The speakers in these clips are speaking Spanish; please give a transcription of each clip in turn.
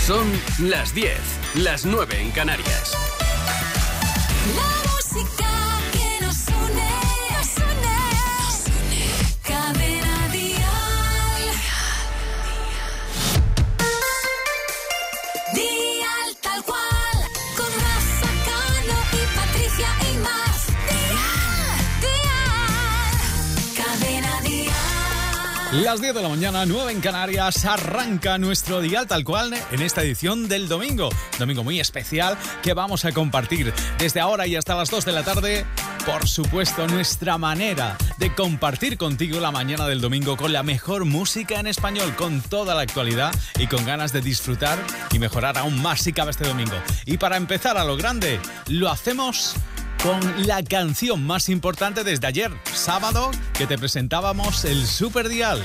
Son las 10, las 9 en Canarias. La música que nos une, Cadena Dial. Dial tal cual, con Rafa Cano y Patricia Imaz. Dial, Cadena Dial. Las 10 de la mañana, 9 en Canarias, arranca nuestro Dial tal cual en esta edición del domingo. Domingo muy especial que vamos a compartir desde ahora y hasta las 2 de la tarde. Por supuesto, nuestra manera de compartir contigo la mañana del domingo con la mejor música en español, con toda la actualidad y con ganas de disfrutar y mejorar aún más si cabe este domingo. Y para empezar a lo grande, lo hacemos con la canción más importante desde ayer, sábado, que te presentábamos el Super Dial.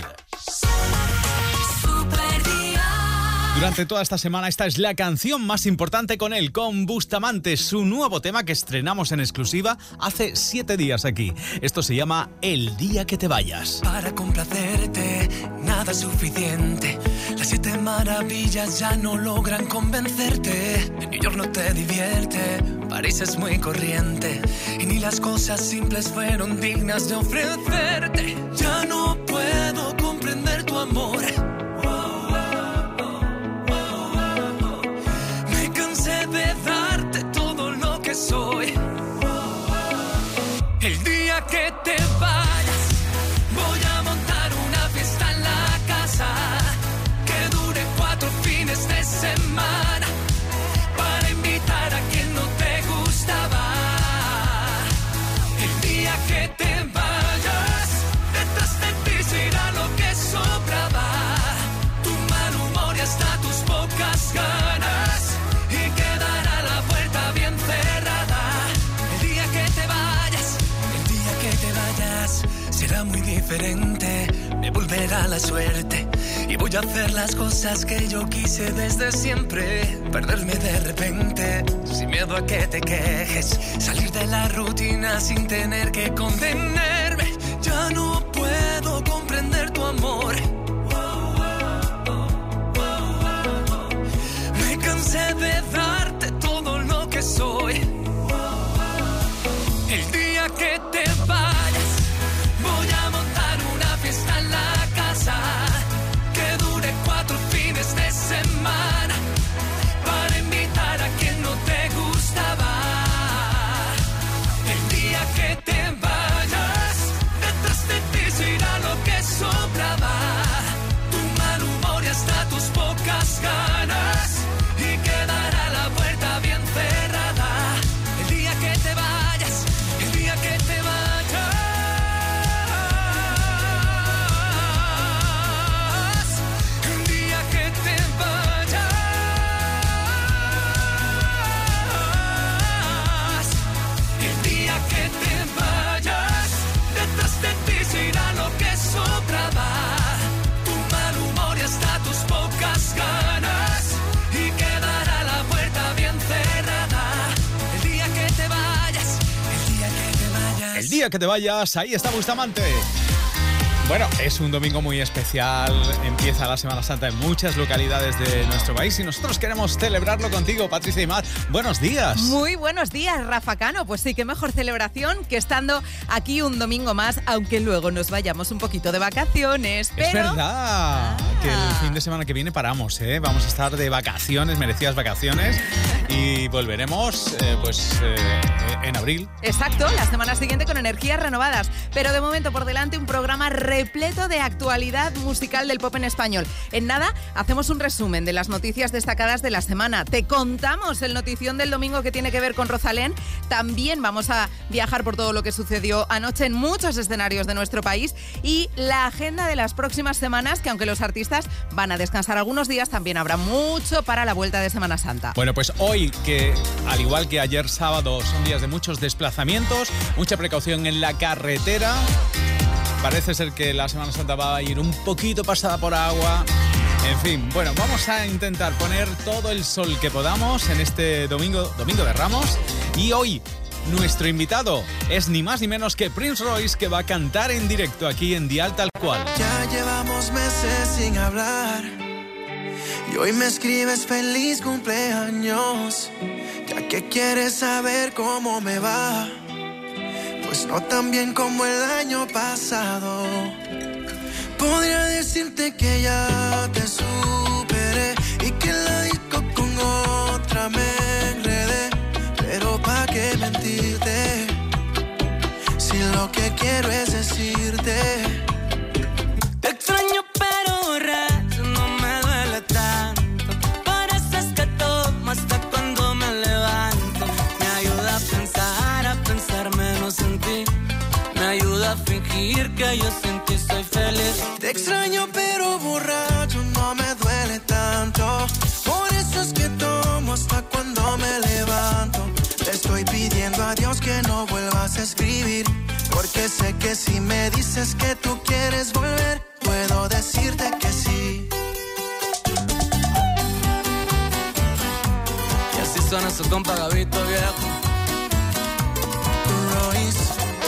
Durante toda esta semana, esta es la canción más importante con él, con Bustamante, su nuevo tema que estrenamos en exclusiva hace 7 días aquí. Esto se llama El día que te vayas. Para complacerte, nada es suficiente. Las 7 maravillas ya no logran convencerte. New York no te divierte, París es muy corriente. Y ni las cosas simples fueron dignas de ofrecerte. Ya no puedo comprender tu amor. De darte todo lo que soy. El día que te vayas, voy a montar una fiesta en la casa que dure 4 fines de semana para invitar a quien no te gustaba. El día que te vayas, detrás de ti se irá lo que sobraba. Tu mal humor y hasta tus pocas ganas. Será muy diferente, me volverá la suerte y voy a hacer las cosas que yo quise desde siempre. Perderme de repente, sin miedo a que te quejes, salir de la rutina sin tener que contenerme. Ya no puedo comprender tu amor. Me cansé de darte todo lo que soy. El día que te vayas, voy a montar una fiesta en la casa que dure 4 fines de semana para invitar a quien no te gustaba. El día que te vayas, detrás de ti se irá lo que sobraba. Tu mal humor y hasta tus pocas ganas y quedará la puerta bien cerrada. El día que te vayas, el día que te vayas. El día que te vayas, ahí está Bustamante. Bueno, es un domingo muy especial, empieza la Semana Santa en muchas localidades de nuestro país y nosotros queremos celebrarlo contigo, Patricia Imaz. Buenos días. Muy buenos días, Rafa Cano. Pues sí, qué mejor celebración que estando aquí un domingo más, aunque luego nos vayamos un poquito de vacaciones. Pero... Es verdad que el fin de semana que viene paramos, ¿eh? Vamos a estar de vacaciones, merecidas vacaciones, y volveremos en abril. Exacto, la semana siguiente con energías renovadas. Pero de momento por delante un programa repleto de actualidad musical del pop en español. En nada, hacemos un resumen de las noticias destacadas de la semana. Te contamos el notición del domingo que tiene que ver con Rosalén. También vamos a viajar por todo lo que sucedió anoche en muchos escenarios de nuestro país y la agenda de las próximas semanas, que aunque los artistas van a descansar algunos días, también habrá mucho para la vuelta de Semana Santa. Bueno, pues hoy, que al igual que ayer sábado, son días de muchos desplazamientos, mucha precaución en la carretera. Parece ser que la Semana Santa va a ir un poquito pasada por agua. En fin, bueno, vamos a intentar poner todo el sol que podamos en este domingo de Ramos. Y hoy nuestro invitado es ni más ni menos que Prince Royce, que va a cantar en directo aquí en Dial Tal Cual. Ya llevamos meses sin hablar Y hoy me escribes feliz cumpleaños, ya que quieres saber cómo me va. Pues no tan bien como el año pasado. Podría decirte que ya te superé y que en la disco con otra me enredé, pero pa' qué mentirte si lo que quiero es decirte. Te extraño pero borracho no me duele tanto. Por eso es que tomo hasta cuando me levanto. Me ayuda a pensar menos en ti. Me ayuda a fingir que yo sin ti soy feliz. Te extraño pero borracho no me duele tanto. Por eso es que tomo hasta cuando me levanto. Te estoy pidiendo a Dios que no vuelvas a escribir, porque sé que si me dices que tú quieres volver, puedo decirte que sí. Y así suena su compa Gabito viejo. Royce.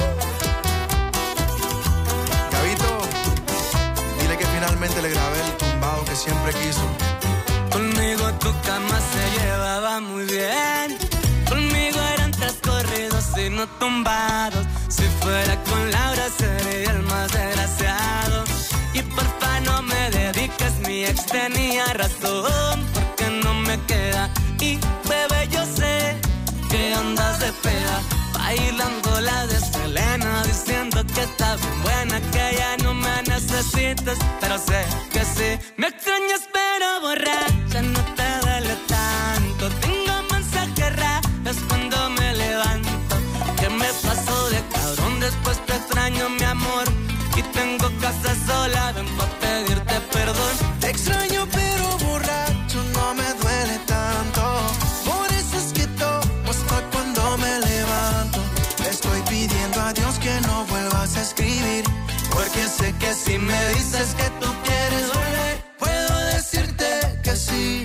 Gabito, dile que finalmente le grabé el tumbado que siempre quiso. Conmigo tu cama se llevaba muy bien. Conmigo eran 3 corridos y no tumbados. Si fuera con Laura sería el más desgraciado. Y porfa no me dediques, mi ex tenía razón, porque no me queda. Y bebé yo sé que andas de peda, bailando la de Selena, diciendo que está bien buena, que ya no me necesitas, pero sé que sí. Me extrañas pero borracha no te duele tanto. Tengo mensajes raros cuando me levanto. ¿Qué me pasó de cabrón? Después te extraño mi amor. Y tengo casa sola, ven pa' pedirte perdón. Te extraño pero borracho no me duele tanto. Por eso es que tomo hasta cuando me levanto. Le estoy pidiendo a Dios que no vuelvas a escribir, porque sé que si me dices que tú quieres volver, puedo decirte que sí.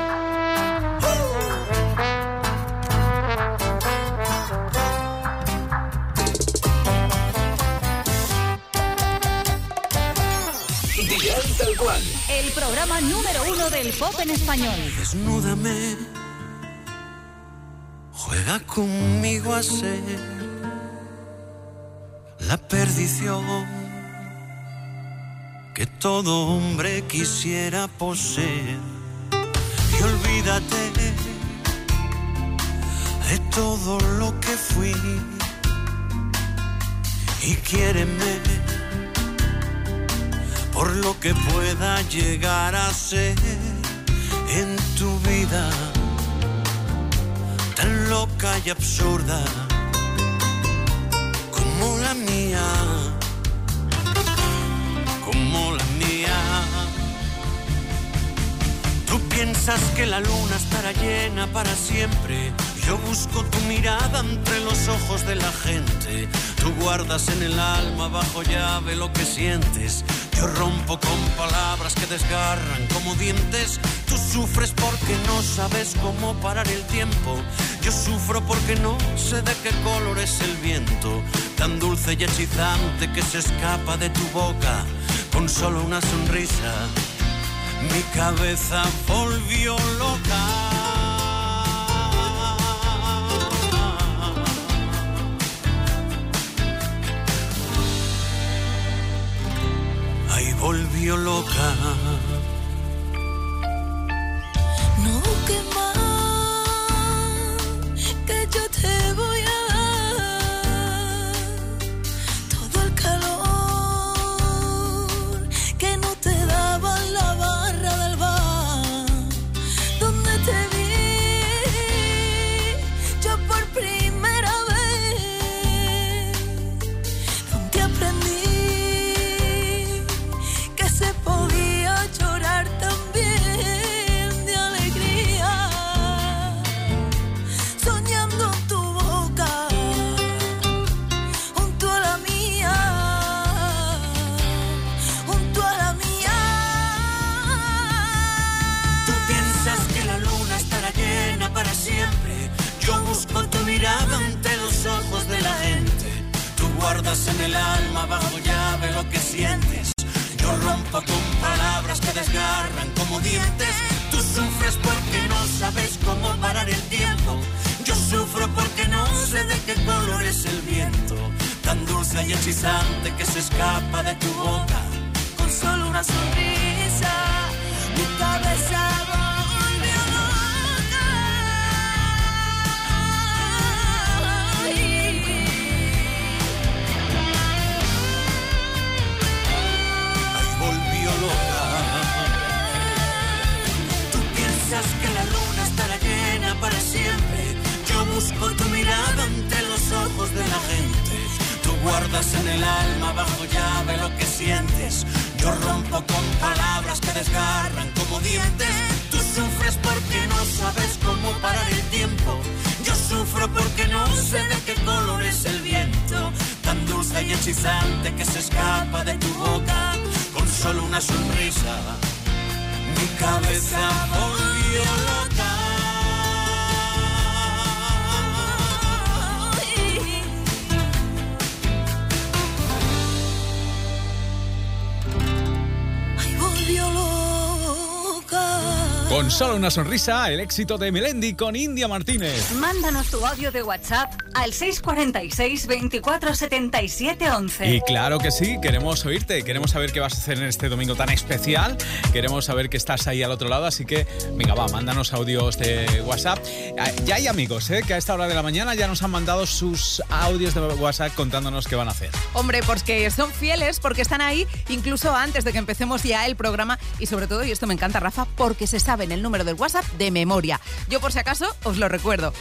Dial Tal Cual. El programa número 1 del pop en español. Desnúdame, juega conmigo a ser la perdición que todo hombre quisiera poseer. Y olvídate de todo lo que fui y quiéreme por lo que pueda llegar a ser en tu vida, tan loca y absurda como la mía, como la mía. Tú piensas que la luna estará llena para siempre. Yo busco tu mirada entre los ojos de la gente. Tú guardas en el alma bajo llave lo que sientes. Yo rompo con palabras que desgarran como dientes. Tú sufres porque no sabes cómo parar el tiempo. Yo sufro porque no sé de qué color es el viento, tan dulce y hechizante que se escapa de tu boca con solo una sonrisa. Mi cabeza volvió loca. Ahí volvió loca. No busques más, que yo te voy a dar todo el calor que no te daba en la barra del bar donde te vi yo por primera vez, donde aprendí que se podía llorar también de alegría, soñando en tu boca junto a la mía, junto a la mía. Tú piensas que la luna estará llena para siempre. Yo busco tu mirada ante los ojos de la gente. Tú guardas en el alma bajo llave lo que sientes. Yo rompo con palabras que desgarran como dientes. sé de qué color es el viento, tan dulce y hechizante que se escapa de tu boca. Con solo una sonrisa, mi cabeza volvió loca. Ay, volvió loca. Tú piensas que la luna estará llena para siempre. Yo busco tu mirada entre los ojos de la gente. Tú guardas en el alma bajo llave lo que sientes. Yo rompo con palabras que desgarran como dientes. Tú sufres porque no sabes cómo parar el tiempo. Yo sufro porque no sé de qué color es el viento, tan dulce y hechizante que se escapa de tu boca. Con solo una sonrisa, mi cabeza volvió loca. Con solo una sonrisa, el éxito de Melendi con India Martínez. Mándanos tu audio de WhatsApp al 646 24 77 11. Y claro que sí, queremos oírte, queremos saber qué vas a hacer en este domingo tan especial, queremos saber que estás ahí al otro lado, así que venga, va, mándanos audios de WhatsApp. Ya hay amigos, que a esta hora de la mañana ya nos han mandado sus audios de WhatsApp contándonos qué van a hacer. Hombre, porque son fieles, porque están ahí incluso antes de que empecemos ya el programa y sobre todo, y esto me encanta, Rafa, porque se saben el número del WhatsApp de memoria. Yo por si acaso os lo recuerdo,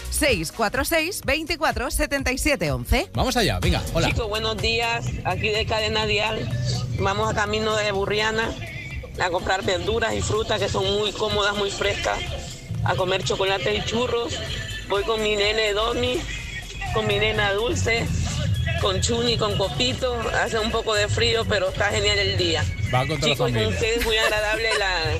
646 24 77 11. Vamos allá, venga, hola. Chicos, buenos días, aquí de Cadena Dial. Vamos a camino de Burriana a comprar verduras y frutas que son muy cómodas, muy frescas, a comer chocolate y churros. Voy con mi nene Domi, con mi nena Dulce, con Chuni, con Copito. Hace un poco de frío, pero está genial el día. Va con toda Chicos, la familia. con ustedes muy agradable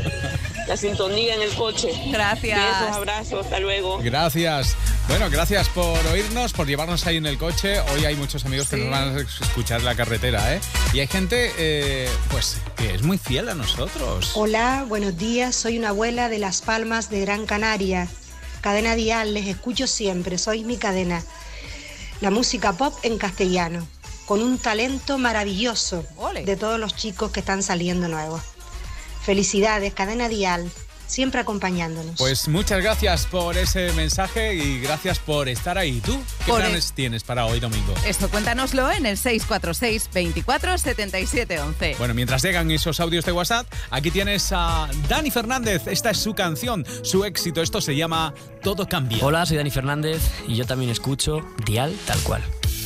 la sintonía en el coche. Gracias. Besos, abrazos, hasta luego. Gracias. Bueno, gracias por oírnos, por llevarnos ahí en el coche. Hoy hay muchos amigos que nos van a escuchar en la carretera, ¿eh? Y hay gente, pues, que es muy fiel a nosotros. Hola, buenos días. Soy una abuela de Las Palmas de Gran Canaria. Cadena Dial, les escucho siempre. Sois mi cadena. La música pop en castellano, con un talento maravilloso. ¡Ole! De todos los chicos que están saliendo nuevos. Felicidades, Cadena Dial, siempre acompañándonos. Pues muchas gracias por ese mensaje y gracias por estar ahí. ¿Tú qué planes tienes para hoy domingo? Esto cuéntanoslo en el 646 24 77 11. Bueno, mientras llegan esos audios de WhatsApp, aquí tienes a Dani Fernández. Esta es su canción, su éxito. Esto se llama Todo Cambia. Hola, soy Dani Fernández y yo también escucho Dial Tal Cual.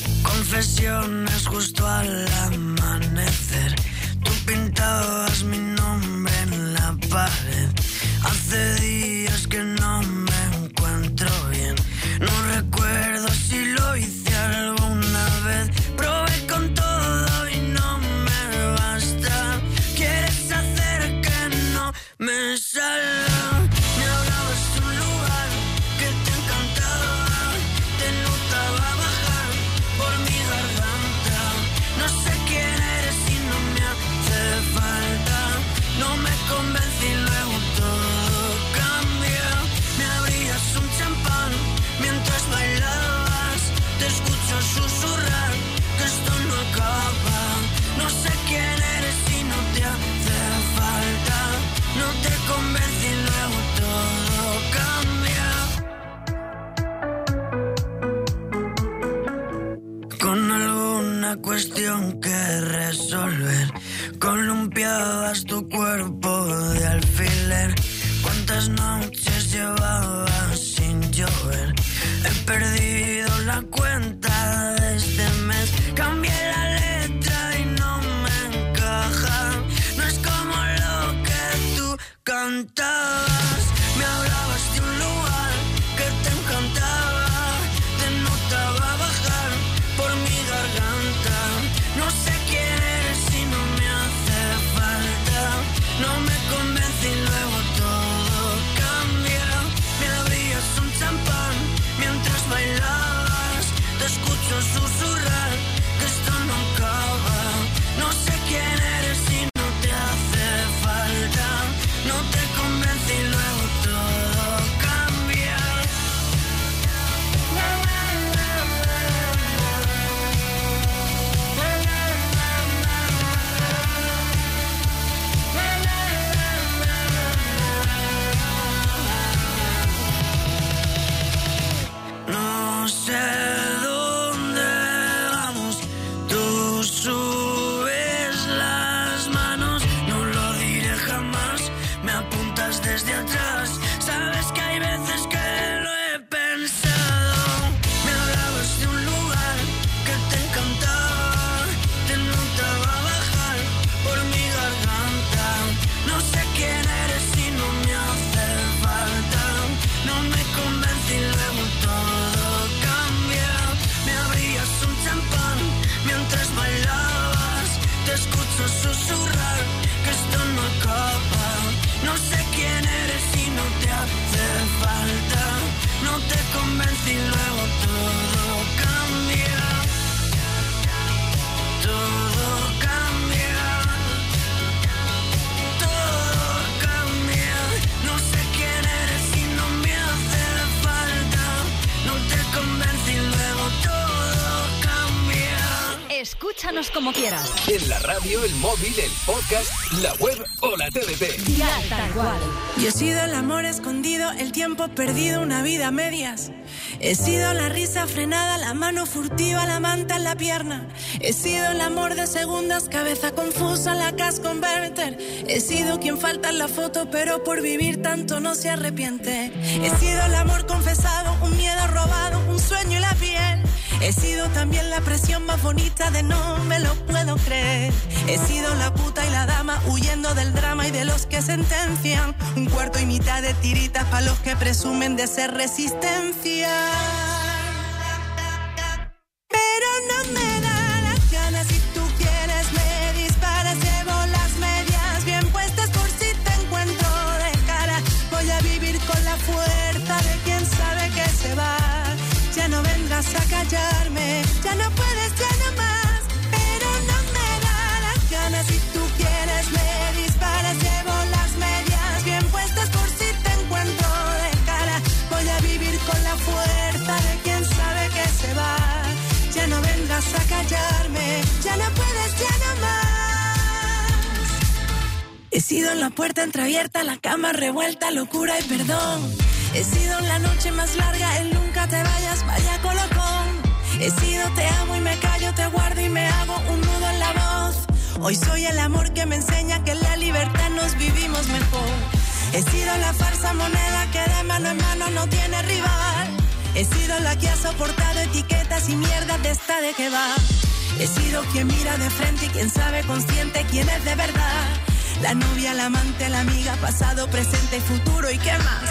Confesiones justo al amanecer. Tú pintabas mi nombre en la pared. Hace días que no me encuentro bien. No recuerdo si lo hice alguna vez. Probé con todo y no me basta. Quieres hacer que no me salga. Me hablabas de un lugar que te encantaba. Te notaba bajar por mi garganta. No sé quién eres y no me hace falta. No me convencí y luego todo cambia. Me abrías un champán mientras bailabas. Te escucho susurrar que esto no acaba. No sé quién eres y no te hace falta. No te convencí y luego todo cambia. Con alguna cuestión que resolver, columpiabas tu cuerpo de alfiler. ¿Cuántas noches llevabas sin llover? He perdido la cuenta de este mes. Cambié la letra y no me encaja. No es como lo que tú cantabas. Me hablabas de un lugar que te encantaba. Te notaba bajar por mi garganta. No sé quién eres y no me hace falta. No me convence y luego todo cambia. Me abrías un champán mientras bailabas. Te escucho susurrar que esto no acaba. No sé quién eres y no te hace falta. No te convence y Escúchanos como quieras. En la radio, el móvil, el podcast, la web o la TDT. Dial Tal Cual. Yo he sido el amor escondido, el tiempo perdido, una vida a medias. He sido la risa frenada, la mano furtiva, la manta en la pierna. He sido el amor de segundas, cabeza confusa, la cash converter. He sido quien falta en la foto, pero por vivir tanto no se arrepiente. He sido el amor confesado, un miedo robado, un sueño y la piel. He sido también la presión más bonita de no me lo puedo creer. He sido la puta y la dama huyendo del drama y de los que sentencian. Un cuarto y mitad de tiritas para los que presumen de ser resistencia. Pero no me da las ganas, si tú quieres me disparas, llevo las medias bien puestas por si te encuentro de cara. Voy a vivir con la fuerza de quien sabe que se va. Ya no vendrás a callarme, ya no puedes, ya no más. Pero no me da las ganas, si tú quieres me disparas, llevo las medias bien puestas por si te encuentro de cara. Voy a vivir con la fuerza de quien sabe que se va. Ya no vendrás a callarme, ya no puedes, ya no más. He sido la puerta entreabierta, la cama revuelta, locura y perdón. He sido la noche más larga, el nunca te vayas, vaya colocón. He sido te amo y me callo, te guardo y me hago un nudo en la voz. Hoy soy el amor que me enseña que en la libertad nos vivimos mejor. He sido la falsa moneda que de mano en mano no tiene rival. He sido la que ha soportado etiquetas y mierda de esta de que va. He sido quien mira de frente y quien sabe consciente quién es de verdad. La novia, la amante, la amiga, pasado, presente y futuro y qué más.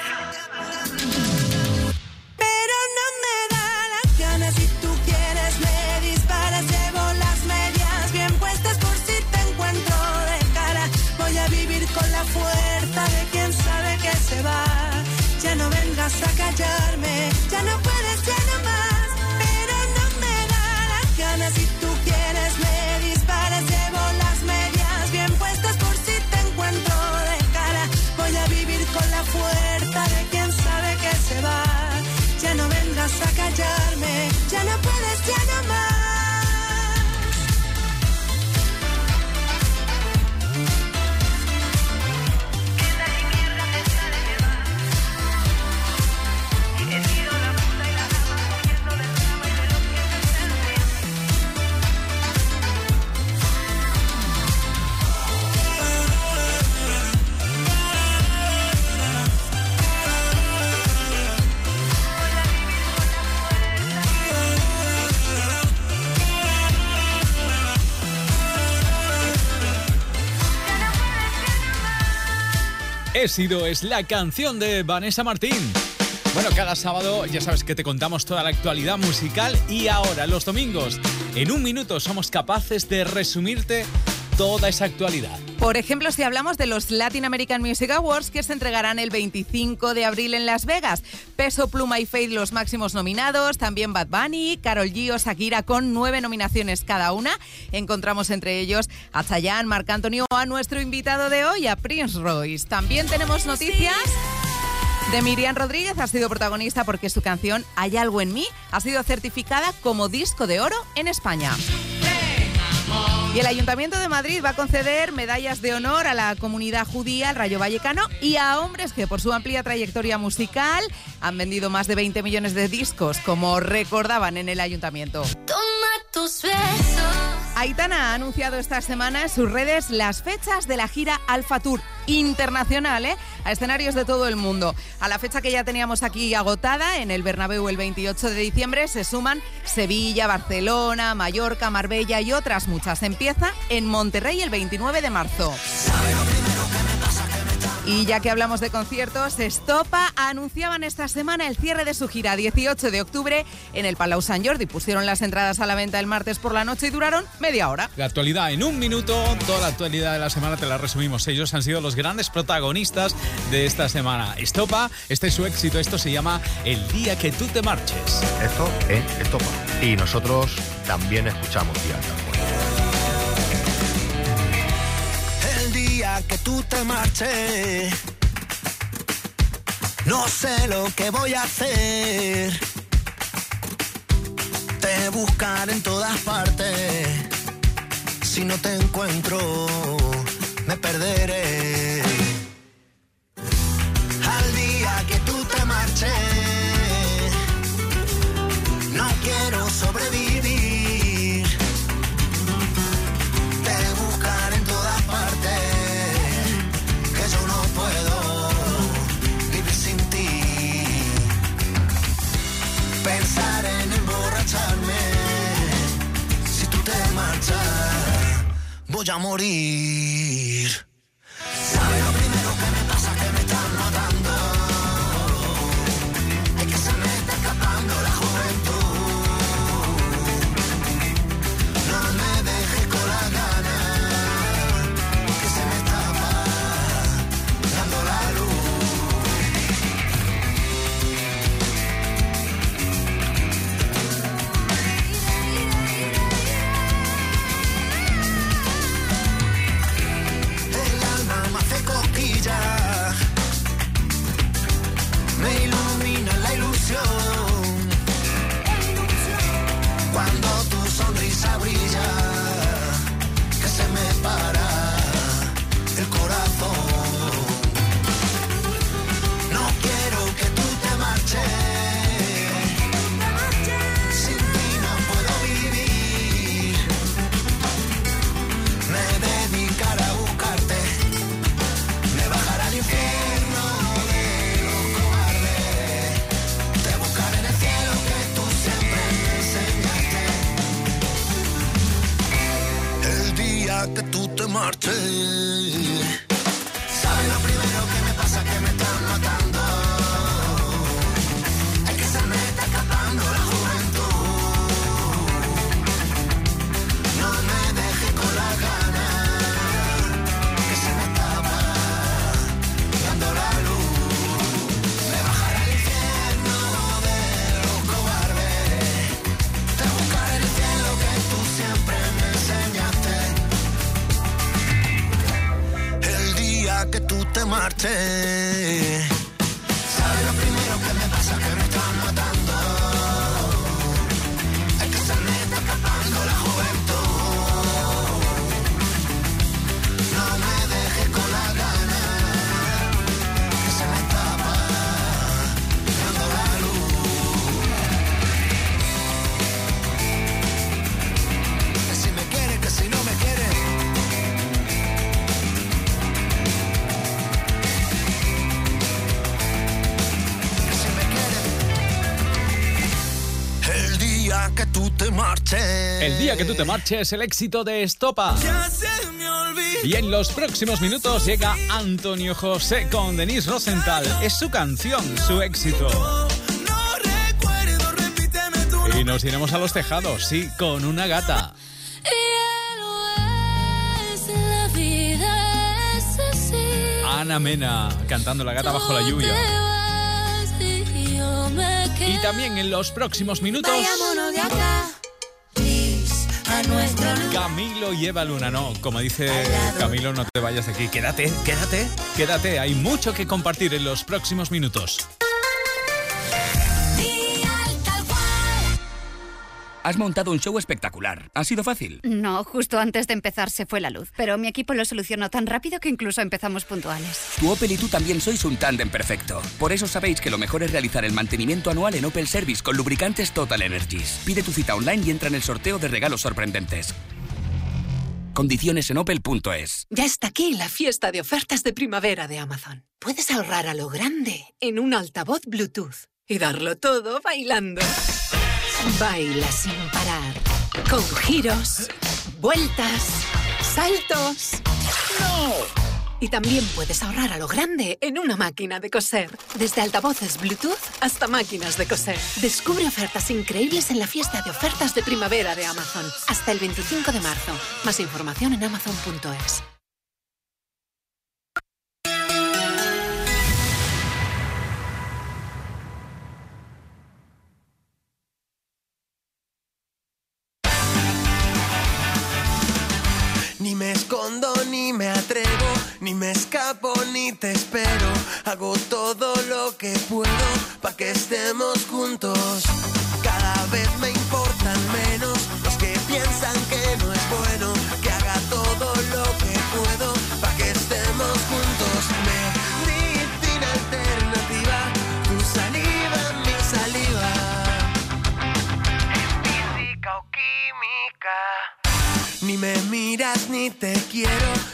Pero no me da las ganas, si tú quieres me disparas, llevo las medias bien puestas por si te encuentro de cara. Voy a vivir con la fuerza de quien sabe que se va. Ya no vendrás a callarme, ya no puedes, ya no más. Pero no me da las ganas, si tú quieres me disparas, llevo las medias bien puestas por si te encuentro de cara. Voy a vivir con la fuerza de quien sabe que se va. Ya no vendrás a callarme, ya no puedes, ya no más. He sido es la canción de Vanessa Martín. Bueno, cada sábado ya sabes que te contamos toda la actualidad musical y ahora, los domingos, en un minuto somos capaces de resumirte toda esa actualidad. Por ejemplo, si hablamos de los Latin American Music Awards que se entregarán el 25 de abril en Las Vegas. Peso Pluma y Faith los máximos nominados, también Bad Bunny, Karol G o Shakira con 9 nominaciones cada una. Encontramos entre ellos a Chayanne, Marc Anthony o a nuestro invitado de hoy, a Prince Royce. También tenemos noticias de Miriam Rodríguez, ha sido protagonista porque su canción Hay algo en mí ha sido certificada como disco de oro en España. Y el Ayuntamiento de Madrid va a conceder medallas de honor a la comunidad judía, al Rayo Vallecano y a hombres que por su amplia trayectoria musical han vendido más de 20 millones de discos, como recordaban en el Ayuntamiento. Toma tus besos. Aitana ha anunciado esta semana en sus redes las fechas de la gira Alfa Tour internacional, a escenarios de todo el mundo. A la fecha que ya teníamos aquí agotada, en el Bernabéu el 28 de diciembre, se suman Sevilla, Barcelona, Mallorca, Marbella y otras muchas. Empieza en Monterrey el 29 de marzo. Y ya que hablamos de conciertos, Estopa anunciaban esta semana el cierre de su gira 18 de octubre en el Palau Sant Jordi. Pusieron las entradas a la venta el martes por la noche y duraron media hora. La actualidad en un minuto, toda la actualidad de la semana te la resumimos. Ellos han sido los grandes protagonistas de esta semana. Estopa, este es su éxito, esto se llama El día que tú te marches. Esto es Estopa y nosotros también escuchamos Dial Tal Cual. Que tú te marches, no sé lo que voy a hacer. Te buscaré en todas partes, Si no te encuentro, me perderé. Al día que tú te marches, no quiero sobrevivir. Te buscaré en todas partes, que yo no puedo vivir sin ti. Pensar en emborracharme, si tú te marchas, voy a morir. ¿Sabes lo primero que me pasa? Que me están matando. Es que se me está escapando la juventud. No me dejes con la gana, que se me está apagando la luz. El alma me hace cosquillas, me ilumina la ilusión. Cuando tu sonrisa brilla, que se me para el corazón. No quiero que tú te marches, sin ti no puedo vivir. Me dedicaré a buscarte, me bajaré al infierno de los cobardes. Te buscaré en el cielo que tú siempre me enseñaste. El día que tú te marches, ¿sabes lo primero que me pasa? Que me están matando. Es que se me está escapando la juventud. No me dejes con la gana, que se me está apagando la luz. Me bajaré al infierno de los cobardes. Te buscaré en el cielo que tú siempre me enseñaste. El día que tú te marches, ¿sabes lo primero que me pasa? Que me están matando. Es que se me está escapando la juventud. No me dejes con la gana, que se me está apagando la luz. Que si me quieres, que si no me quieres. Que si me quieres. El día que tú te marches. El día que tú te marches, el éxito de Estopa. Ya se me olvidó. Y en los próximos minutos llega Antonio José con Denise Rosenthal. Es su canción, su éxito. Y nos iremos a los tejados, sí, con una gata. Ana Mena, cantando La gata bajo la lluvia. Y también en los próximos minutos, Vayámonos de acá, please, a nuestro lugar. Camilo y Eva Luna. No, como dice Camilo, no te vayas de aquí. Quédate, quédate, quédate. Hay mucho que compartir en los próximos minutos. Has montado un show espectacular. ¿Ha sido fácil? No, justo antes de empezar se fue la luz, pero mi equipo lo solucionó tan rápido que incluso empezamos puntuales. Tu Opel y tú también sois un tándem perfecto. Por eso sabéis que lo mejor es realizar el mantenimiento anual en Opel Service con lubricantes Total Energies. Pide tu cita online y entra en el sorteo de regalos sorprendentes. Condiciones en opel.es. Ya está aquí la fiesta de ofertas de primavera de Amazon. Puedes ahorrar a lo grande en un altavoz Bluetooth y darlo todo bailando. Baila sin parar, con giros, vueltas, saltos. ¡No! Y también puedes ahorrar a lo grande en una máquina de coser. Desde altavoces Bluetooth hasta máquinas de coser. Descubre ofertas increíbles en la fiesta de ofertas de primavera de Amazon. Hasta el 25 de marzo. Más información en amazon.es. Ni me escondo, ni me atrevo, ni me escapo, ni te espero. Hago todo lo que puedo pa' que estemos juntos. Cada vez me importan menos los que piensan que no es bueno que haga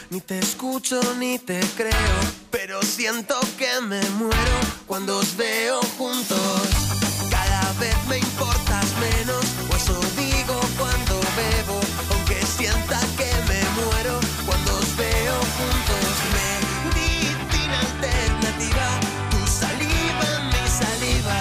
ni te escucho ni te creo, pero siento que me muero cuando os veo juntos. Cada vez me importas menos, o eso digo cuando bebo, aunque sienta que me muero cuando os veo juntos. Medicina alternativa, tu saliva en mi saliva.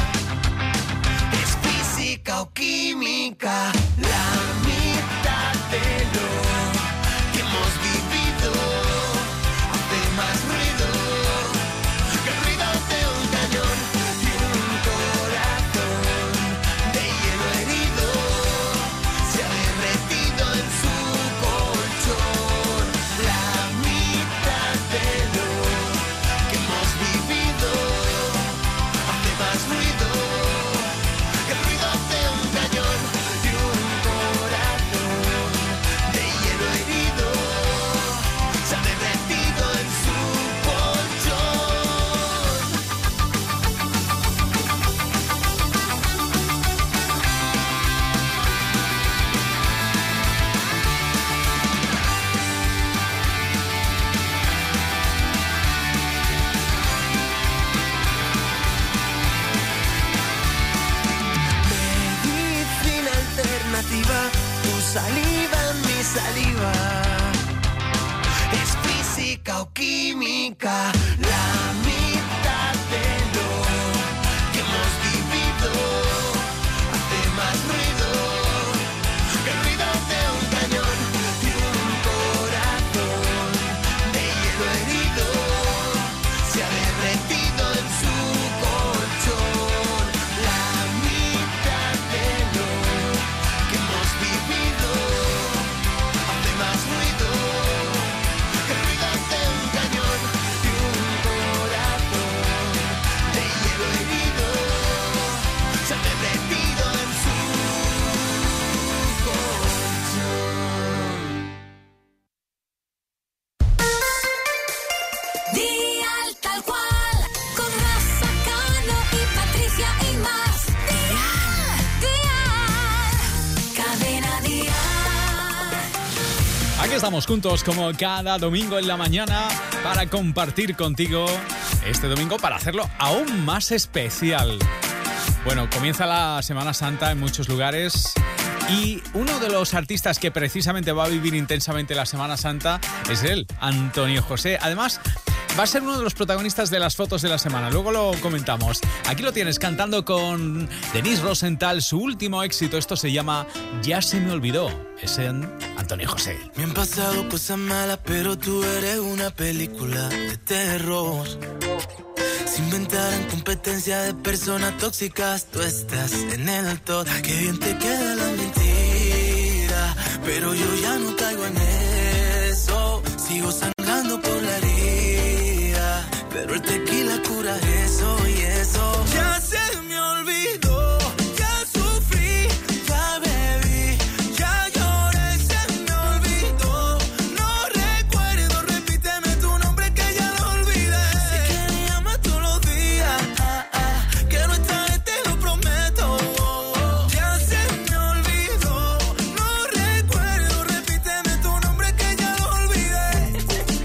Es física o química, la mitad de lo que hemos vivido hace más ruido que el ruido de un cañón y un corazón de hielo herido se ha derretido en su colchón. La mitad de lo que hemos vivido hace más ruido que el ruido de un cañón y un corazón de hielo herido se ha derretido en su colchón. Medicina alternativa, tu saliva en mi saliva. Es física o química, la mitad de lo que hemos vivido hace más ruido que el ruido de un cañón y un corazón de hielo herido se ha derretido en su colchón. La mitad de lo que hemos vivido hace más ruido que el ruido de un cañón y un corazón de hielo herido se ha derretido en su colchón. Dial tal cual, con Rafa Cano y Patricia y más. Dial, cadena Dial. Aquí estamos juntos como cada domingo en la mañana para compartir contigo este domingo, para hacerlo aún más especial. Bueno, comienza la Semana Santa en muchos lugares y uno de los artistas que precisamente va a vivir intensamente la Semana Santa es él, Antonio José. Además, va a ser uno de los protagonistas de las fotos de la semana. Luego lo comentamos. Aquí lo tienes cantando con Denise Rosenthal, su último éxito. Esto se llama Ya se me olvidó. Es en Antonio José. Me han pasado cosas malas, pero tú eres una película de terror. Se inventaron competencia de personas tóxicas. Tú estás en el top. Qué bien te queda la mentira, pero yo ya no caigo en eso. Sigo sangrando por la herida, pero el tequila cura eso y eso. Ya se me olvidó, ya sufrí, ya bebí, ya lloré, se me olvidó. No recuerdo, repíteme tu nombre que ya lo olvidé. Sé que me llamas todos los días, que no estaré, te lo prometo. Ya se me olvidó, no recuerdo, repíteme tu nombre que ya lo olvidé.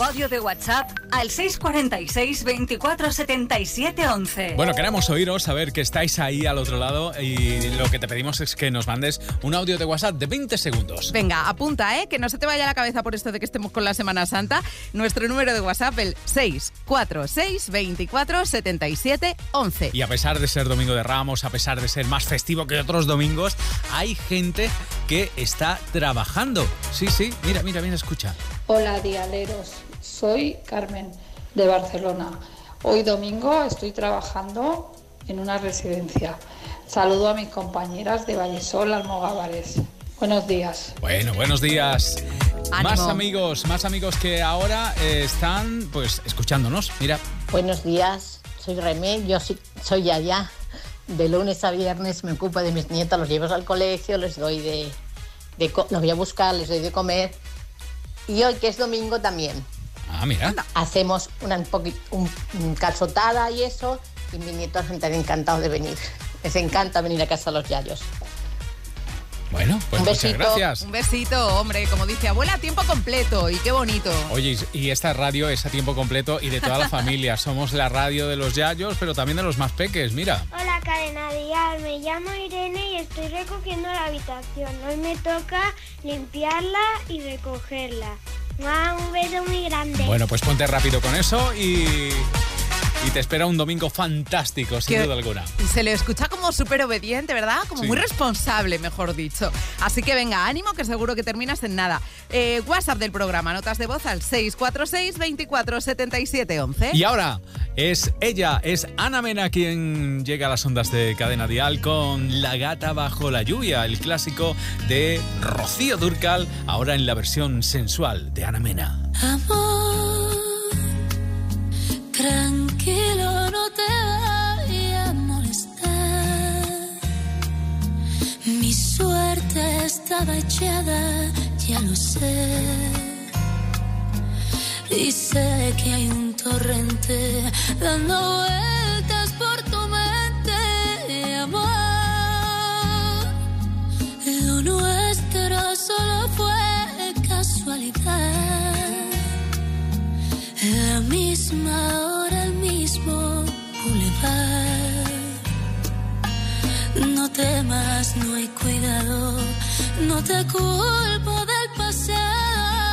tu audio de WhatsApp al 646 24 77 11. Bueno, queremos oíros, saber que estáis ahí al otro lado y lo que te pedimos es que nos mandes un audio de WhatsApp de 20 segundos. Venga, apunta, que no se te vaya la cabeza por esto de que estemos con la Semana Santa. Nuestro número de WhatsApp, el 646 24 77 11. Y a pesar de ser Domingo de Ramos, a pesar de ser más festivo que otros domingos, hay gente que está trabajando. Sí, mira, escucha. Hola, dialeros. Soy Carmen, de Barcelona. Hoy domingo estoy trabajando en una residencia. Saludo a mis compañeras de Vallesol, Almogávares. Buenos días. Bueno, buenos días. Ánimo. Más amigos que ahora están pues escuchándonos. Mira. Buenos días, soy Remé, yo soy Yaya. De lunes a viernes me ocupo de mis nietos, los llevo al colegio, les doy los voy a buscar, les doy de comer. Y hoy, que es domingo, también. Ah, mira. Hacemos una calzotada y eso, y mis nietos están encantados de venir. Les encanta venir a casa a los yayos. Bueno, pues un muchas besito, gracias. Un besito, hombre, como dice abuela, a tiempo completo, y qué bonito. Oye, y esta radio es a tiempo completo y de toda la familia. Somos la radio de los yayos, pero también de los más peques, mira. Hola, Cadena Dial, me llamo Irene y estoy recogiendo la habitación. Hoy me toca limpiarla y recogerla. Un beso muy grande. Bueno, pues ponte rápido con eso y te espera un domingo fantástico, sin duda alguna. Y se le escucha como súper obediente, ¿verdad? Como sí. Muy responsable, mejor dicho. Así que venga, ánimo, que seguro que terminas en nada. WhatsApp del programa, notas de voz al 646 24 77 11. Y ahora es Ana Mena quien llega a las ondas de Cadena Dial con La gata bajo la lluvia, el clásico de Rocío Dúrcal, ahora en la versión sensual de Ana Mena. Amor, tranquilo, no te vaya a molestar. Mi suerte estaba echada, ya lo sé. Y sé que hay un torrente dando vueltas por tu mente, amor. Lo nuestro solo fue casualidad. La misma hora, el mismo bulevar. No temas, no hay cuidado, no te culpo del pasado.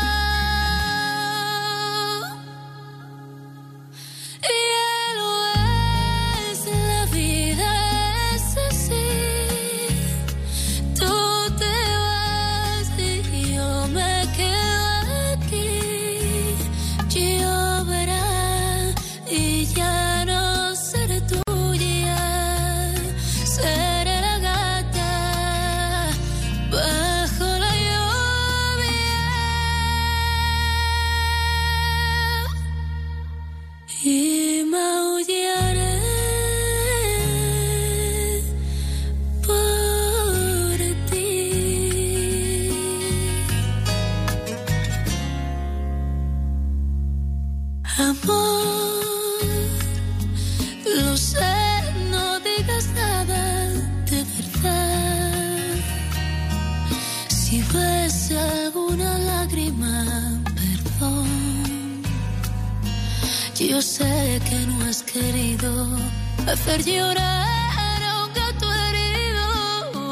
Yo sé que no has querido hacer llorar a un gato herido,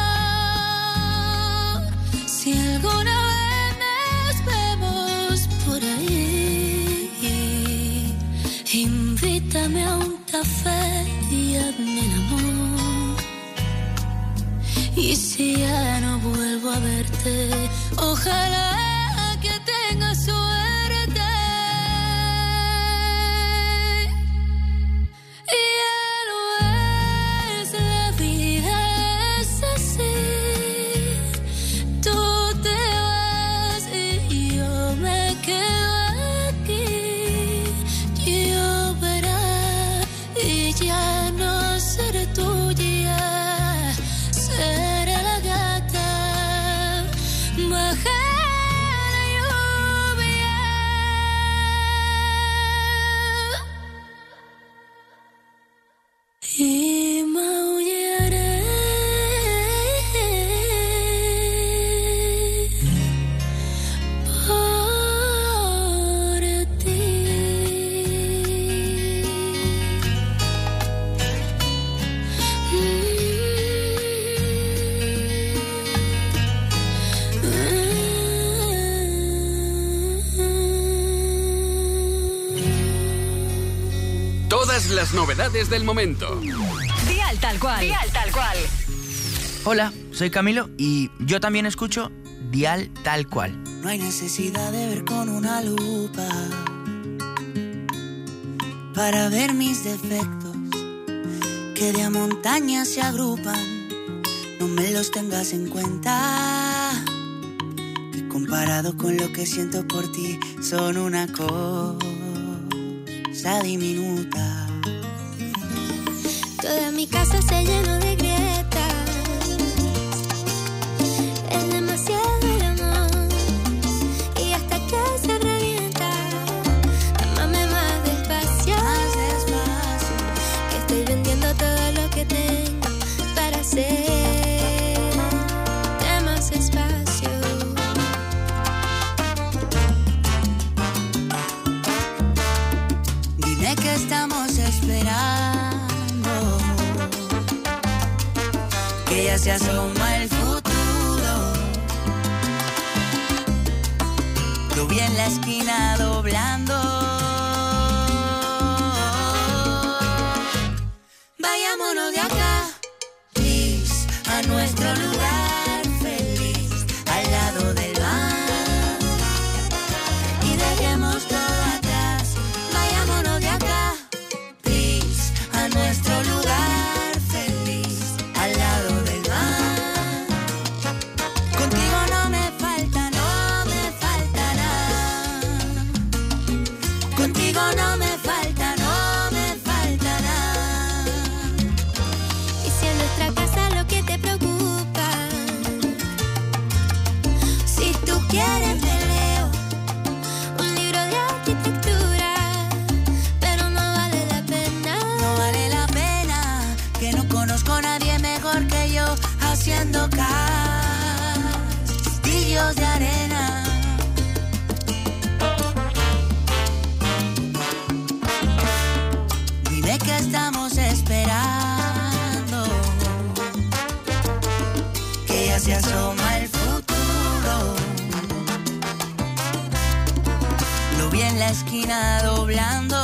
amor. Si alguna vez nos vemos por ahí, invítame a un café y hazme el amor. Y si ya no vuelvo a verte, ojalá que tengas suerte. todas las novedades del momento. Dial Tal Cual. Dial Tal Cual. Hola, soy Camilo y yo también escucho Dial Tal Cual. No hay necesidad de ver con una lupa para ver mis defectos, que de a montañas se agrupan. No me los tengas en cuenta, que comparado con lo que siento por ti son una cosa diminuta. Toda mi casa se llenó de grietas. Es demasiado el amor y hasta que se revienta. Amame más despacio, que estoy vendiendo todo lo que tengo para hacer más espacio. Dime que estamos esperando, que ya se asoma el futuro. Lo vi en la esquina doblando. Vayámonos de acá, please, a nuestro lugar feliz, al lado del mar, y dejemos todo atrás. Vayámonos de acá, please, a nuestro lugar feliz, al lado del mar. Contigo no me falta nada. Contigo no me falta nada. Y si en nuestra casa lo que te preocupa, si tú quieres te leo un libro de arquitectura, pero no vale la pena. No vale la pena, que no conozco a nadie mejor que yo haciendo castillos de arena. Dime que estamos esperando, que ya se asoma el futuro. Lo vi en la esquina doblando.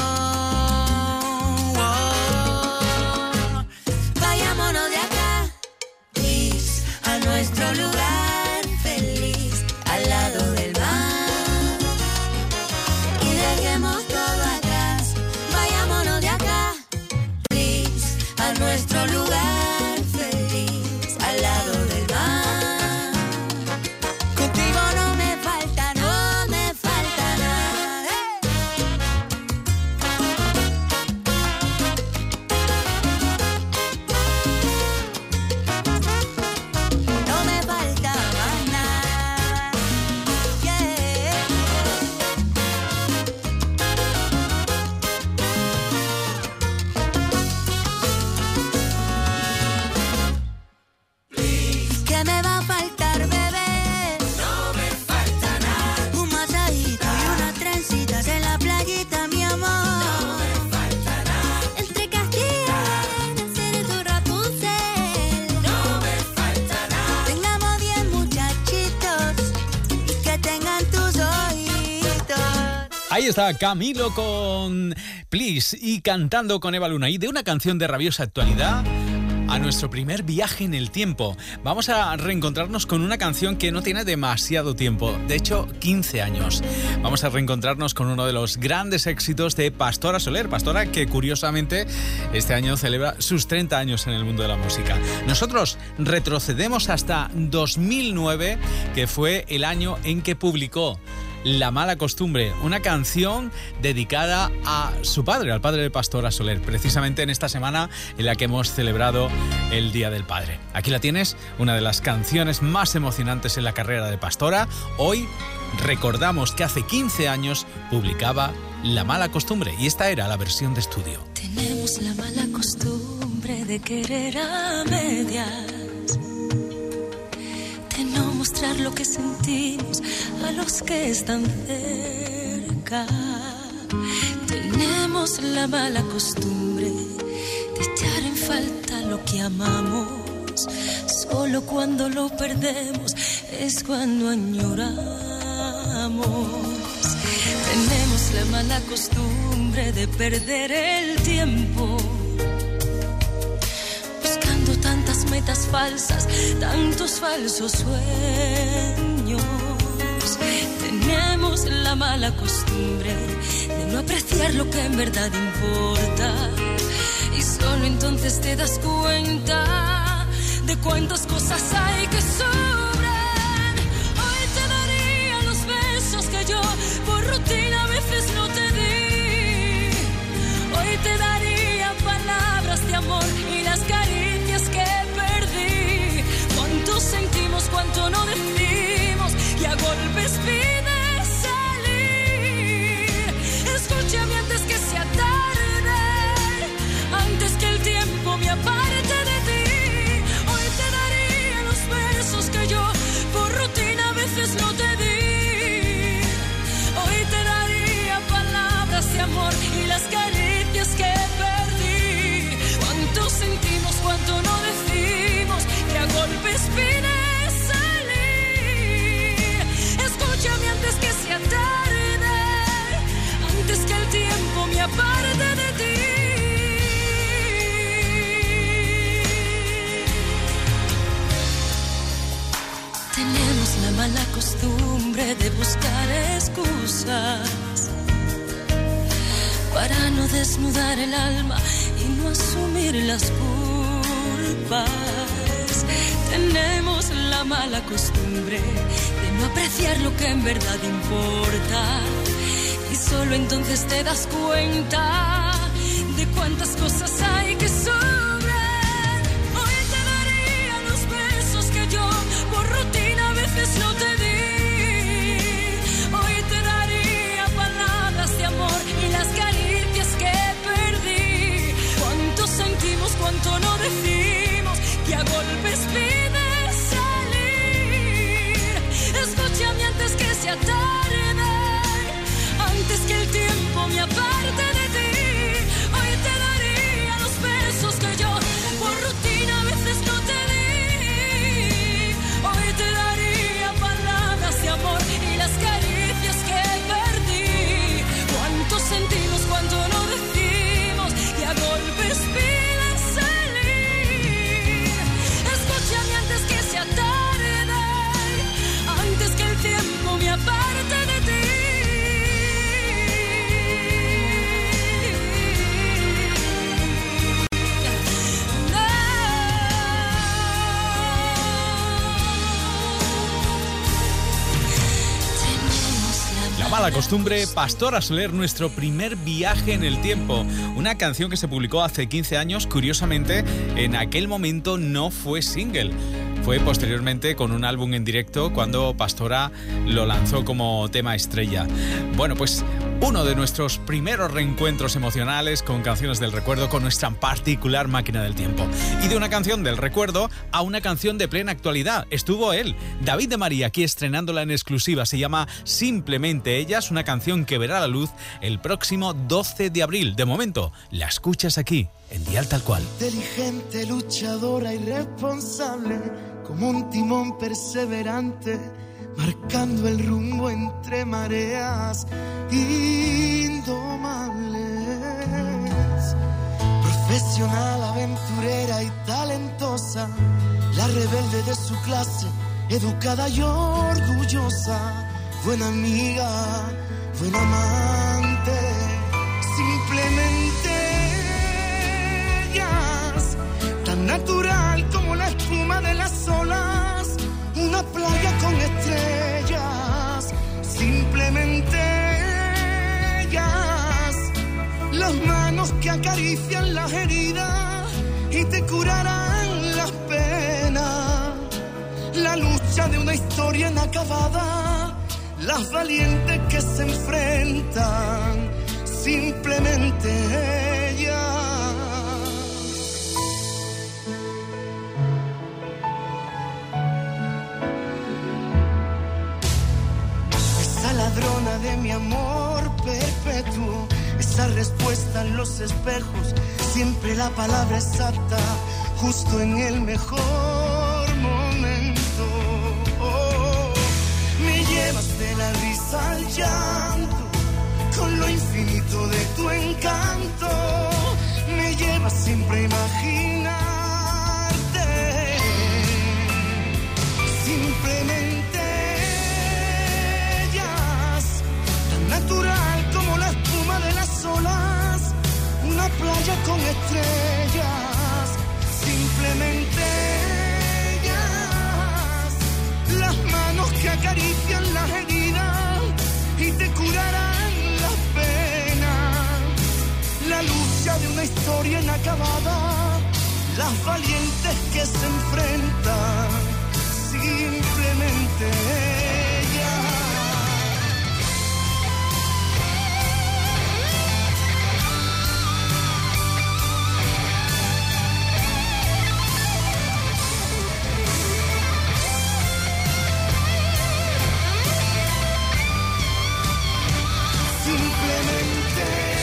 Vayámonos de acá, please, a nuestro lugar feliz, al lado del mar, y dejemos todo atrás. Vayámonos de acá, please, a nuestro lugar feliz, al lado del mar. Contigo no me falta nada. No me falta más nada. Yeah. ¿Qué me va a faltar, bebé? No me falta nada. Un masajito y unas trencitas en la playita, mi amor. No me falta nada. Entre Castilla y ser tu Rapunzel. No me falta nada. Tengamos 10 muchachitos y que tengan tus ojitos. Ahí está Camilo con Please y cantando con Eva Luna, y de una canción de rabiosa actualidad a nuestro primer viaje en el tiempo. Vamos a reencontrarnos con una canción que no tiene demasiado tiempo, de hecho 15 años. Vamos a reencontrarnos con uno de los grandes éxitos de Pastora Soler, Pastora que curiosamente este año celebra sus 30 años en el mundo de la música. Nosotros retrocedemos hasta 2009, que fue el año en que publicó La mala costumbre, una canción dedicada a su padre, al padre de Pastora Soler, precisamente en esta semana en la que hemos celebrado el Día del Padre. Aquí la tienes, una de las canciones más emocionantes en la carrera de Pastora. Hoy recordamos que hace 15 años publicaba La mala costumbre, y esta era la versión de estudio. Tenemos la mala costumbre de querer a medias, de no mostrar lo que sentimos a los que están cerca. Tenemos la mala costumbre de echar en falta lo que amamos. Solo cuando lo perdemos es cuando añoramos. Tenemos la mala costumbre de perder el tiempo buscando tantas metas falsas, tantos falsos sueños. Tenemos la mala costumbre de no apreciar lo que en verdad importa, y solo entonces te das cuenta de cuántas cosas hay que sobran. Hoy te daría los besos que yo por rutina a veces no te di. Hoy te daría palabras de amor y las caricias que perdí. Cuánto sentimos, cuánto no decimos, y a golpes pide salir. Escúchame antes que sea tarde, antes que el tiempo me aparte de ti. Hoy te daría los besos que yo por rutina a veces no te di. Hoy te daría palabras de amor y las caricias que perdí. Cuánto sentimos, cuánto no decimos, y a golpes pide salir. Escúchame antes que sea tarde, antes que el tiempo me aparte de ti. Tenemos la mala costumbre de buscar excusas para no desnudar el alma y no asumir las culpas. Tenemos la mala costumbre de no apreciar lo que en verdad importa, y solo entonces te das cuenta de cuántas cosas hay que sobran. Hoy te daría los besos que yo por rutina a veces no te di. Hoy te daría palabras de amor y las caricias que perdí. Cuánto sentimos, cuánto no decimos, y a golpes pide salir. Escúchame antes que sea tarde, antes que el tiempo me aparte de ti. Hoy te daría los besos que yo por rutina a veces no te di. Hoy te daría palabras de amor y las caricias que perdí. Cuánto sentimos, cuánto no decimos, y a golpes pide salir. Escúchame antes que sea tarde, antes que el tiempo me aparte de ti. La mala costumbre, Pastora Soler, nuestro primer viaje en el tiempo. Una canción que se publicó hace 15 años, curiosamente, en aquel momento no fue single. Fue posteriormente con un álbum en directo cuando Pastora lo lanzó como tema estrella. Bueno, pues uno de nuestros primeros reencuentros emocionales con canciones del recuerdo, con nuestra particular máquina del tiempo. Y de una canción del recuerdo a una canción de plena actualidad. Estuvo él, David de María, aquí estrenándola en exclusiva. Se llama Simplemente Ellas, una canción que verá la luz el próximo 12 de abril. De momento, la escuchas aquí, en Dial Tal Cual. Inteligente, luchadora y responsable, como un timón perseverante, marcando el rumbo entre mareas indomables. Profesional, aventurera y talentosa, la rebelde de su clase, educada y orgullosa, buena amiga, buena amante. Simplemente ellas, tan natural como la espuma de las olas, una playa con estrellas. Simplemente ellas, las manos que acarician las heridas y te curarán las penas. La lucha de una historia inacabada, las valientes que se enfrentan. Simplemente ellas. Ladrona de mi amor perpetuo, esa respuesta en los espejos, siempre la palabra exacta, justo en el mejor momento. Me llevas de la risa al llanto, con lo infinito de tu encanto, me lleva siempre a imaginarte. Simplemente ellas, tan natural como la espuma de las olas, una playa con estrellas. Simplemente ellas, las manos que acarician las heridas y te curarán las penas. La lucha de una historia inacabada, las valientes que se enfrentan. Simplemente ellas. Simplemente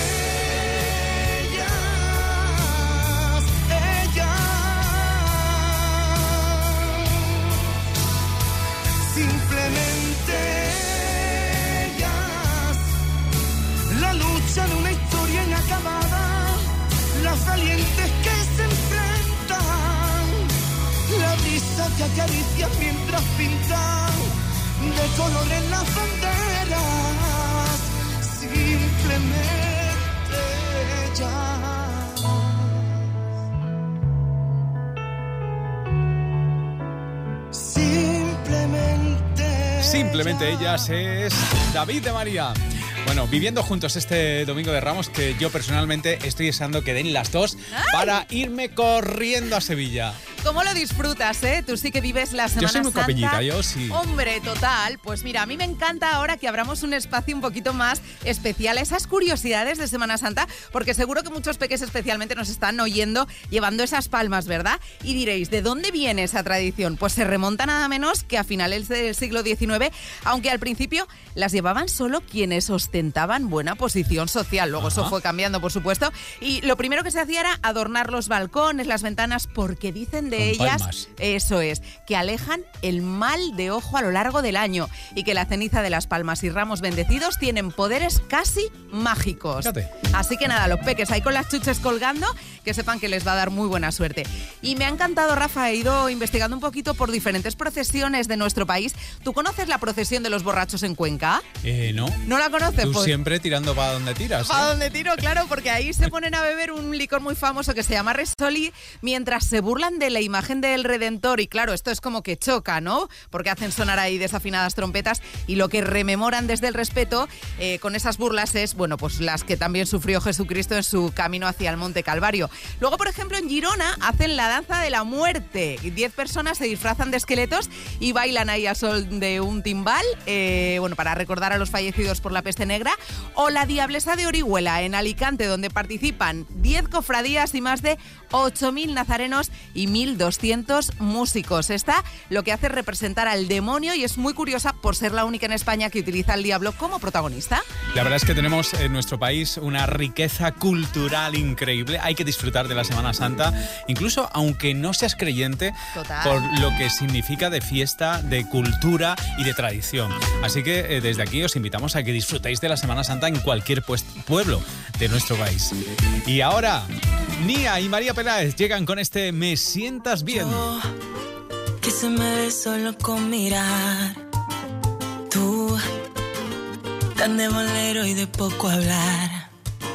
ellas, simplemente ellas, la lucha de una historia inacabada, las valientes que se enfrentan, la brisa que acaricia mientras pintan de colores las banderas. Simplemente ellas. Simplemente ellas es David de María. Bueno, viviendo juntos este Domingo de Ramos, que yo personalmente estoy deseando que den las 2 para irme corriendo a Sevilla. ¿Cómo lo disfrutas, eh? Tú sí que vives la Semana Santa. Yo soy muy capellita, yo sí. Hombre, total. Pues mira, a mí me encanta ahora que abramos un espacio un poquito más especial a esas curiosidades de Semana Santa, porque seguro que muchos peques especialmente nos están oyendo llevando esas palmas, ¿verdad? Y diréis, ¿de dónde viene esa tradición? Pues se remonta nada menos que a finales del siglo XIX, aunque al principio las llevaban solo quienes ostentaban buena posición social. Luego eso fue cambiando, por supuesto. Y lo primero que se hacía era adornar los balcones, las ventanas, porque dicen de ellas, palmas. Eso es, que alejan el mal de ojo a lo largo del año y que la ceniza de las palmas y ramos bendecidos tienen poderes casi mágicos. Fíjate. Así que nada, los peques ahí con las chuches colgando, que sepan que les va a dar muy buena suerte. Y me ha encantado, Rafa, he ido investigando un poquito por diferentes procesiones de nuestro país. ¿Tú conoces la procesión de los borrachos en Cuenca? No. ¿No la conoces? Tú pues siempre tirando para donde tiras. Para donde tiro, claro, porque ahí se ponen a beber un licor muy famoso que se llama Resoli mientras se burlan de la imagen del Redentor. Y claro, esto es como que choca, ¿no? Porque hacen sonar ahí desafinadas trompetas y lo que rememoran desde el respeto con esas burlas es, bueno, pues las que también sufrió Jesucristo en su camino hacia el Monte Calvario. Luego, por ejemplo, en Girona hacen la danza de la muerte. 10 personas se disfrazan de esqueletos y bailan ahí al sol de un timbal, bueno, para recordar a los fallecidos por la peste negra. O la Diablesa de Orihuela, en Alicante, donde participan 10 cofradías y más de 8.000 nazarenos y 1.200 músicos. Esta lo que hace es representar al demonio y es muy curiosa por ser la única en España que utiliza al diablo como protagonista. La verdad es que tenemos en nuestro país una riqueza cultural increíble. Hay que disfrutar de la Semana Santa, incluso aunque no seas creyente. Total. Por lo que significa de fiesta, de cultura y de tradición. Así que desde aquí os invitamos a que disfrutéis de la Semana Santa en cualquier pueblo de nuestro país. Y ahora, Nia y María Peláez llegan con este Me Sientas Bien. Yo, que se me ve solo con mirar. Tú, tan de bolero y de poco hablar.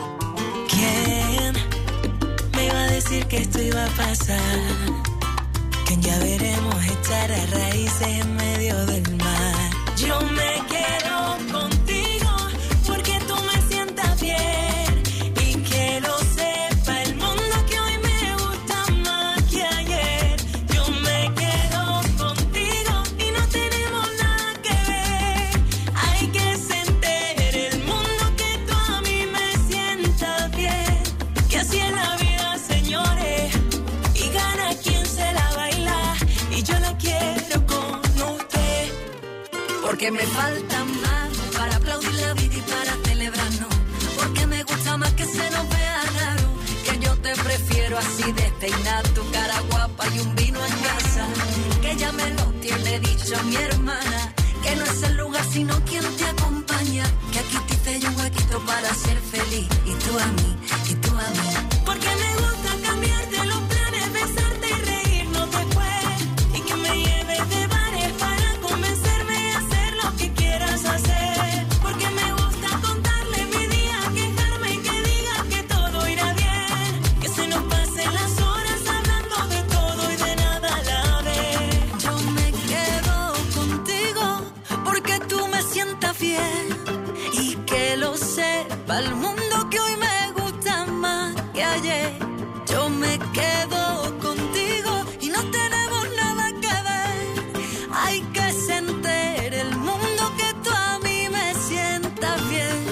¿Quién me iba a decir que esto iba a pasar? Que ya veremos echar a raíces en medio del mar. Yo me quedo contigo porque tú me sientas bien y que lo sepa el mundo que hoy me gusta más que ayer. Yo me quedo contigo y no tenemos nada que ver. Hay que se entere el mundo que tú a mí me sientas bien. Que así es la vida, señores, y gana quien se la baila y yo la quiero con usted. Porque me falta más para aplaudir la vida y para celebrarnos. Porque me gusta más que se nos vea raro. Que yo te prefiero así, despeinar tu cara guapa y un vino en casa. Que ya me lo tiene dicho mi hermana. Que no es el lugar sino quien te acompaña. acompaña, que aquí te hice yo un huequito para ser feliz. Y tú a mí, y tú a mí. Porque me gusta cambiarte los planes, besarte y reírnos después. Y que me lleves de bares para convencerme a hacer lo que quieras hacer. Porque me gusta contarle mi día, quejarme y que diga que todo irá bien. Que se nos pasen las horas hablando de todo y de nada a la vez. Yo me quedo contigo porque tú me sientas fiel. Y que lo sepa el mundo que hoy me gusta más que ayer. Yo me quedo contigo y no tenemos nada que ver. Hay que se entere el mundo que tú a mí me sientas bien.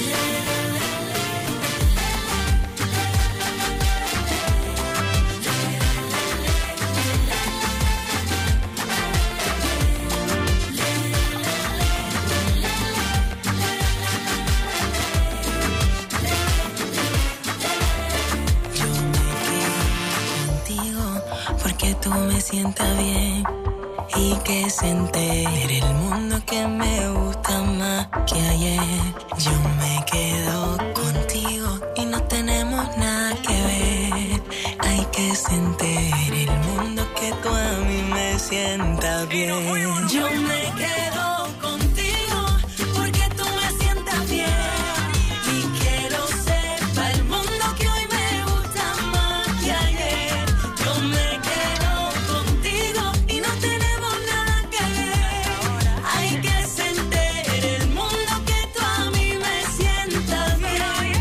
Porque tú me sientas bien y que se entere el mundo que me gusta más que ayer. Yo me quedo contigo y no tenemos nada que ver. Hay que se entere el mundo que tú a mí me sientas bien. Yo me quedo contigo porque tú me sientas bien. Y que lo sepa el mundo que hoy me gusta más que ayer. Yo me quedo contigo y no tenemos nada que ver. Hay que se entere el mundo que tú a mí me sientas bien.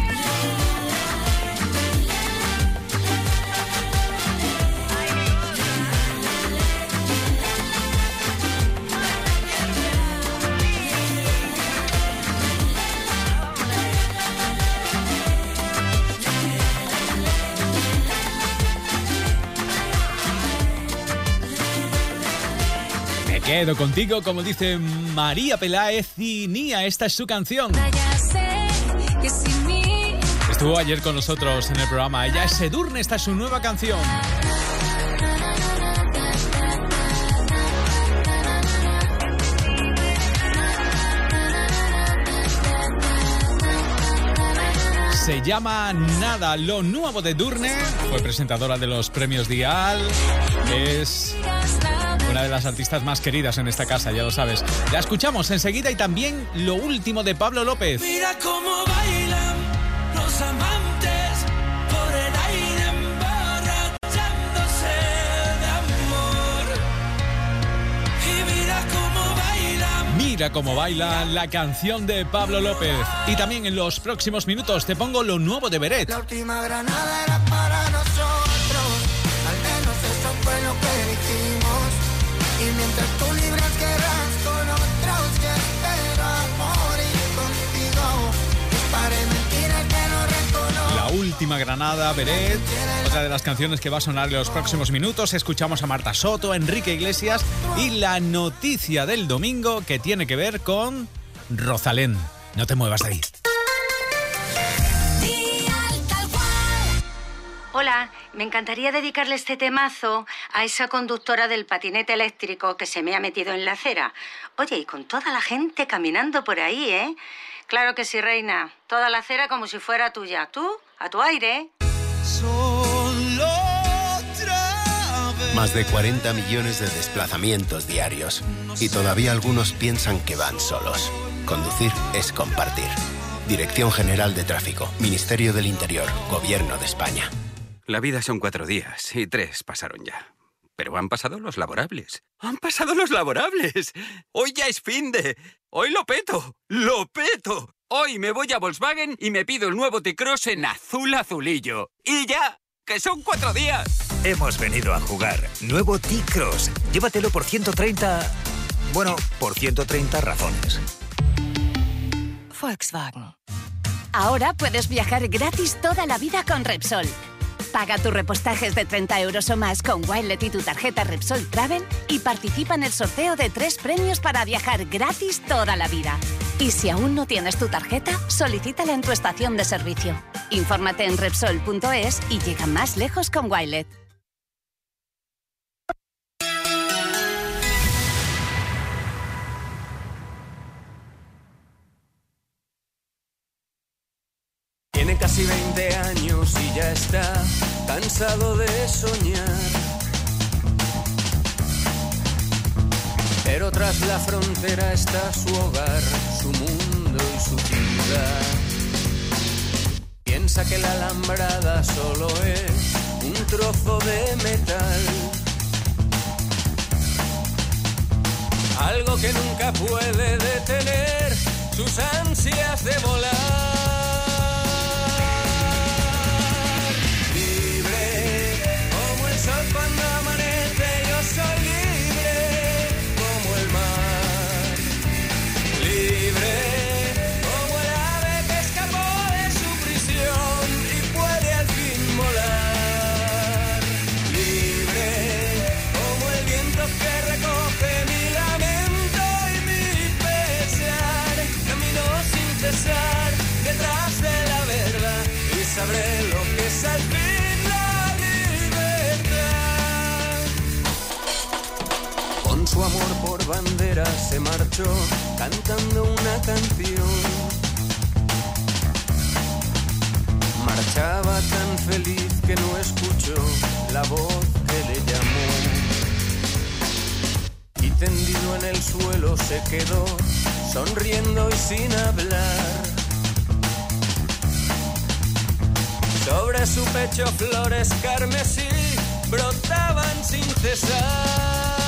Me quedo contigo, como dice María Peláez y Nia, esta es su canción. Ya sé que sin mí Estuvo ayer con nosotros en el programa. Ella es Edurne, esta es su nueva canción. Se llama Nada, lo nuevo de Edurne. Fue presentadora de los premios Dial. Es una de las artistas más queridas en esta casa, ya lo sabes. La escuchamos enseguida y también lo último de Pablo López. Mira cómo bailan los amantes por el aire emborrachándose de amor. Y Mira cómo baila la canción de Pablo López. Y también en los próximos minutos te pongo lo nuevo de Beret. La última granada era para nosotros, al menos eso fue lo que dijimos. Y mientras tú libras guerras con otros, yo espero a morir contigo. Disparé mentiras que no reconozco. La última granada, Beret, otra de las canciones que va a sonar en los próximos minutos. Escuchamos a Marta Soto, Enrique Iglesias y la noticia del domingo que tiene que ver con Rosalén. No te muevas de ahí. Hola, me encantaría dedicarle este temazo a esa conductora del patinete eléctrico que se me ha metido en la acera. Oye, y con toda la gente caminando por ahí, ¿eh? Claro que sí, reina. Toda la acera como si fuera tuya. Tú, a tu aire. Solo otra vez. Más de 40 millones de desplazamientos diarios. Y todavía algunos piensan que van solos. Conducir es compartir. Dirección General de Tráfico, Ministerio del Interior, Gobierno de España. La vida son 4 días y 3 pasaron ya. Pero han pasado los laborables. ¡Han pasado los laborables! ¡Hoy ya es finde! ¡Hoy lo peto! ¡Lo peto! Hoy me voy a Volkswagen y me pido el nuevo T-Cross en azul azulillo. ¡Y ya! ¡Que son 4 días! Hemos venido a jugar. Nuevo T-Cross. Llévatelo por 130... Bueno, por 130 razones. Volkswagen. Ahora puedes viajar gratis toda la vida con Repsol. Paga tus repostajes de 30 euros o más con Wilet y tu tarjeta Repsol Travel y participa en el sorteo de 3 premios para viajar gratis toda la vida. Y si aún no tienes tu tarjeta, solicítala en tu estación de servicio. Infórmate en Repsol.es y llega más lejos con Wilet. cansado de soñar. Pero tras la frontera está su hogar, su mundo y su ciudad. Piensa que la alambrada solo es un trozo de metal, algo que nunca puede detener sus ansias de volar. Libre como el sol cuando amanece, yo soy libre como el mar. Libre como el ave que escapó de su prisión y puede al fin volar. Libre como el viento que recoge mi lamento y mi pesar. Camino sin cesar detrás de la verdad y sabré lo que es al fin la libertad. Con su amor por bandera se marchó cantando una canción. Marchaba tan feliz que no escuchó la voz que le llamó. Y tendido en el suelo se quedó, sonriendo y sin hablar. Sobre su pecho flores carmesí brotaban sin cesar.